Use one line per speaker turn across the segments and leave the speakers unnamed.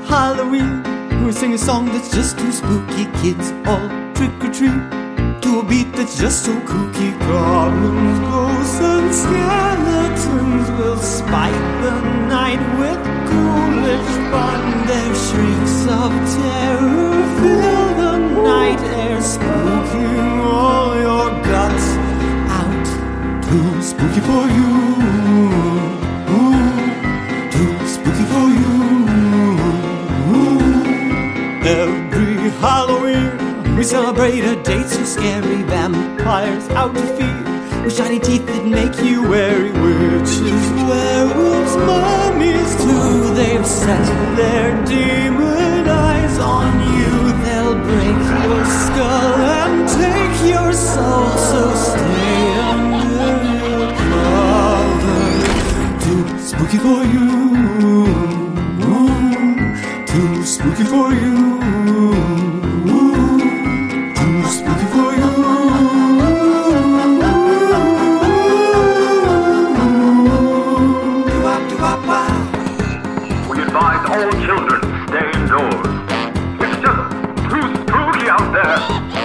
Halloween, we sing a song that's just too spooky. Kids all trick or treat to a beat that's just so kooky. Goblins, ghosts, and skeletons will spite the night with ghoulish fun. Their shrieks of terror fill the night air, spooking all your guts out. Too spooky for you, too spooky for you. Every Halloween we celebrate a date so scary. Vampires out to feed with shiny teeth that make you wary. Witches, werewolves, mummies too. They've set their demon eyes on you. They'll break your skull and take your soul. So stay under your cover. Too spooky for you, too spooky for you.
All children, stay indoors. It's just too spooky out there.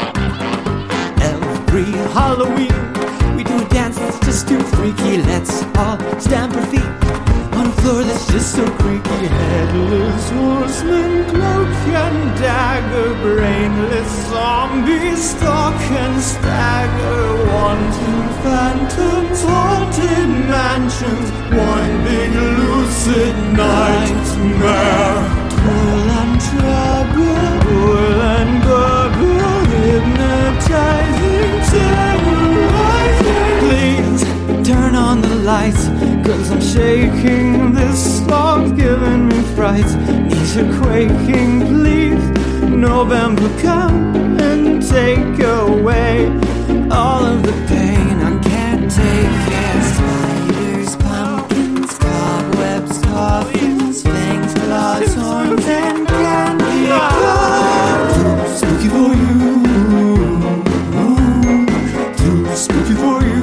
Every Halloween, we do a dance that's just too freaky. Let's all stamp our feet on a floor that's just so creaky. Headless horseman, cloak and dagger, brainless zombies stalk and stagger. Wanton phantoms, haunted mansions, one big lucid nightmare. Pull and trouble, pull and bubble, hypnotizing, terrorizing. Please turn on the lights, 'cause I'm shaking. This song's giving me frights. Knees are quaking, please. November, come and take away all of the pain I can't take it. Spiders, pumpkins, cobwebs, coffins, fangs, claws, horns, and candy. Too spooky for you, too spooky for you.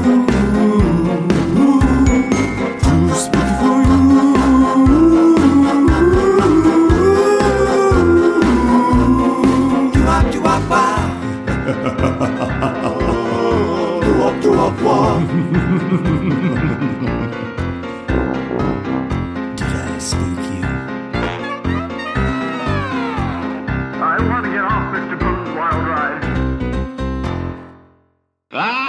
Did I spook you?
I want to get off Mr. Boone's wild ride.